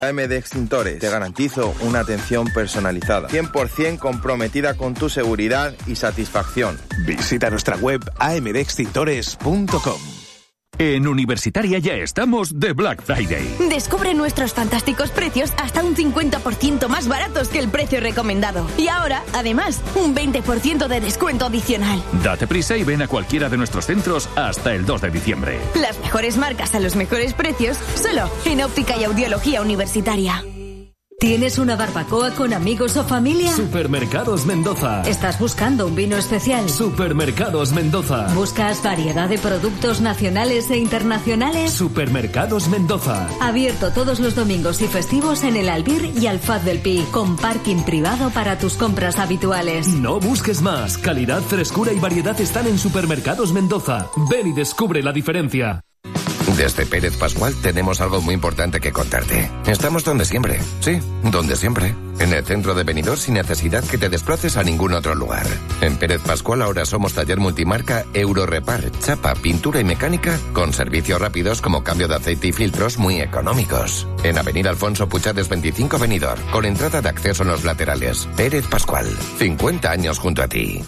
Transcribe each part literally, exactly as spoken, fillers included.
A M D Extintores, te garantizo una atención personalizada, cien por ciento comprometida con tu seguridad y satisfacción. Visita nuestra web a m d extintores punto com. En Universitaria ya estamos de Black Friday. Descubre nuestros fantásticos precios hasta un cincuenta por ciento más baratos que el precio recomendado. Y ahora, además, un veinte por ciento de descuento adicional. Date prisa y ven a cualquiera de nuestros centros hasta el dos de diciembre. Las mejores marcas a los mejores precios, solo en Óptica y Audiología Universitaria. ¿Tienes una barbacoa con amigos o familia? Supermercados Mendoza. ¿Estás buscando un vino especial? Supermercados Mendoza. ¿Buscas variedad de productos nacionales e internacionales? Supermercados Mendoza. Abierto todos los domingos y festivos en el Albir y Alfaz del Pi, con parking privado para tus compras habituales. No busques más. Calidad, frescura y variedad están en Supermercados Mendoza. Ven y descubre la diferencia. Desde Pérez Pascual tenemos algo muy importante que contarte. Estamos donde siempre, sí, donde siempre. En el centro de Benidorm sin necesidad que te desplaces a ningún otro lugar. En Pérez Pascual ahora somos taller multimarca Eurorepar, chapa, pintura y mecánica con servicios rápidos como cambio de aceite y filtros muy económicos. En Avenida Alfonso Puchades veinticinco Benidorm, con entrada de acceso en los laterales. Pérez Pascual, cincuenta años junto a ti.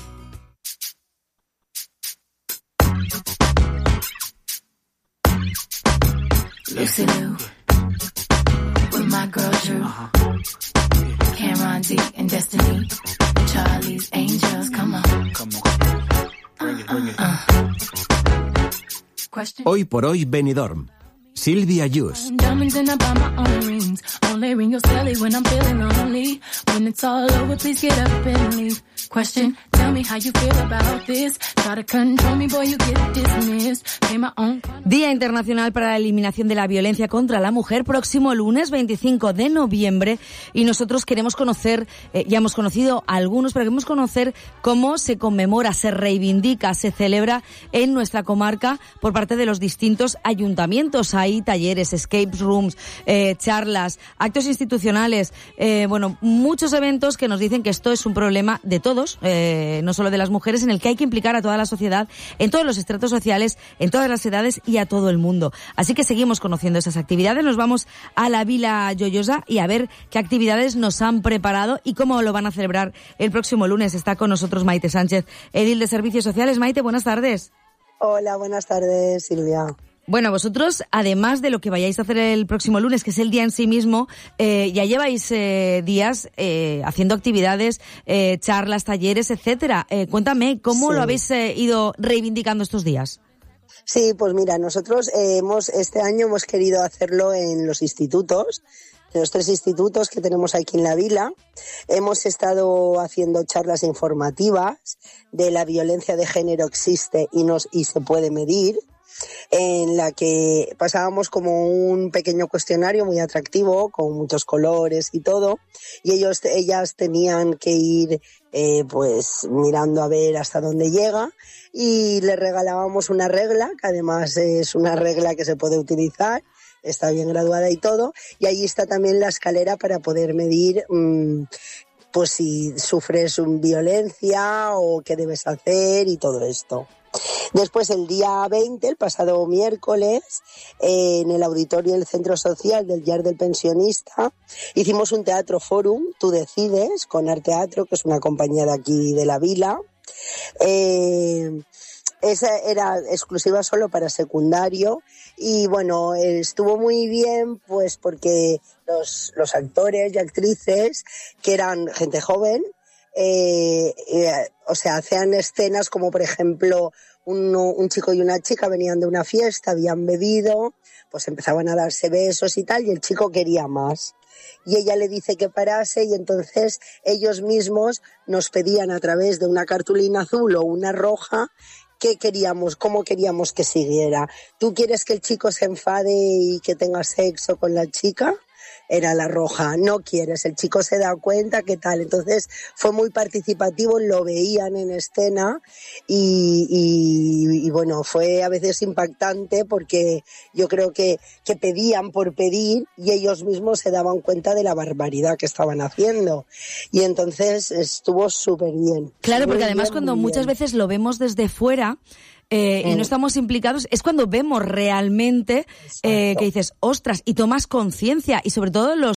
Lucy Liu, with my girl Drew, Cameron D and Destiny, Charlie's Angels, come on. Bring it, bring it. Uh, uh. Hoy por hoy Benidorm. Silvia Yus. Diamonds in I buy my own rings. Only ring your celly when I'm feeling lonely. When it's all over, please get up and leave. Question, tell me how you feel about this. Try to control me, boy, you get dismissed. Pay my own. Día Internacional para la Eliminación de la Violencia contra la Mujer, próximo lunes veinticinco de noviembre. Y nosotros queremos conocer, eh, ya hemos conocido algunos, pero queremos conocer cómo se conmemora, se reivindica, se celebra en nuestra comarca por parte de los distintos ayuntamientos. Hay talleres, escape rooms, eh, charlas, actos institucionales, eh, bueno, muchos eventos que nos dicen que esto es un problema de todos, eh, no solo de las mujeres, en el que hay que implicar a toda la sociedad, en todos los estratos sociales, en todas las edades y a todo el mundo. Así que seguimos conociendo esas actividades. Nos vamos a la Vila Lloyosa y a ver qué actividades nos han preparado y cómo lo van a celebrar el próximo lunes. Está con nosotros Maite Sánchez, edil de Servicios Sociales. Maite, buenas tardes. Hola, buenas tardes, Silvia. Bueno, vosotros, además de lo que vayáis a hacer el próximo lunes, que es el día en sí mismo, eh, ya lleváis eh, días eh, haciendo actividades, eh, charlas, talleres, etcétera. Eh, cuéntame, ¿cómo sí. lo habéis eh, ido reivindicando estos días? Sí, pues mira, nosotros eh, hemos este año hemos querido hacerlo en los institutos, en los tres institutos que tenemos aquí en la vila. Hemos estado haciendo charlas informativas de la violencia de género existe y, nos, y se puede medir, en la que pasábamos como un pequeño cuestionario muy atractivo, con muchos colores y todo, y ellos, ellas tenían que ir eh, pues mirando a ver hasta dónde llega, y les regalábamos una regla, que además es una regla que se puede utilizar, está bien graduada y todo, y ahí está también la escalera para poder medir mmm, pues si sufres un violencia o qué debes hacer y todo esto. Después, el día veinte, el pasado miércoles, eh, en el auditorio del Centro Social del Llar del Pensionista, hicimos un teatro forum, Tú Decides, con Arteatro, que es una compañía de aquí de la vila. Eh, esa era exclusiva solo para secundario y bueno, estuvo muy bien pues porque los, los actores y actrices, que eran gente joven, Eh, eh, o sea, hacían escenas como, por ejemplo, un, un chico y una chica venían de una fiesta, habían bebido, pues empezaban a darse besos y tal, y el chico quería más. Y ella le dice que parase, y entonces ellos mismos nos pedían a través de una cartulina azul o una roja qué queríamos, cómo queríamos que siguiera. ¿Tú quieres que el chico se enfade y que tenga sexo con la chica? Era la roja. No quieres, el chico se da cuenta, ¿qué tal? Entonces fue muy participativo, lo veían en escena y, y, y bueno, fue a veces impactante porque yo creo que, que pedían por pedir y ellos mismos se daban cuenta de la barbaridad que estaban haciendo. Y entonces estuvo súper bien. Claro, porque muy además bien, cuando muchas bien. veces lo vemos desde fuera, eh, y no estamos implicados, es cuando vemos realmente eh, que dices, ostras, y tomas conciencia, y sobre todo los